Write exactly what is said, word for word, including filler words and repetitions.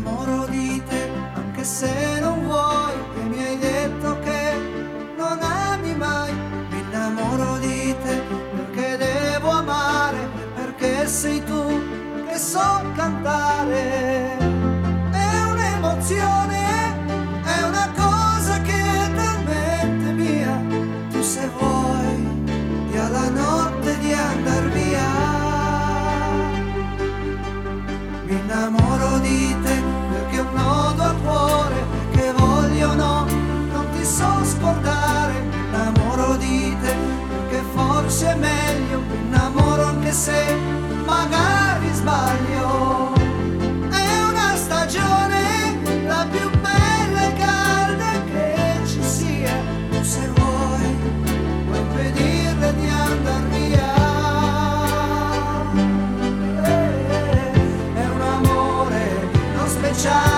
innamoro di te, anche se non vuoi, e mi hai detto che non ami mai. Mi innamoro di te perché devo amare, perché sei tu che so cantare. È un'emozione, è una cosa che è talmente mia. Tu se vuoi, dia la notte di andar via. Mi innamoro di te perché ho un nodo al cuore, che voglio no, non ti so scordare. Mi innamoro di te perché forse è meglio, mi innamoro anche se magari sbaglio. È una stagione, la più bella e calda che ci sia. Tu se vuoi, puoi impedirle di andar via. È un amore non speciale,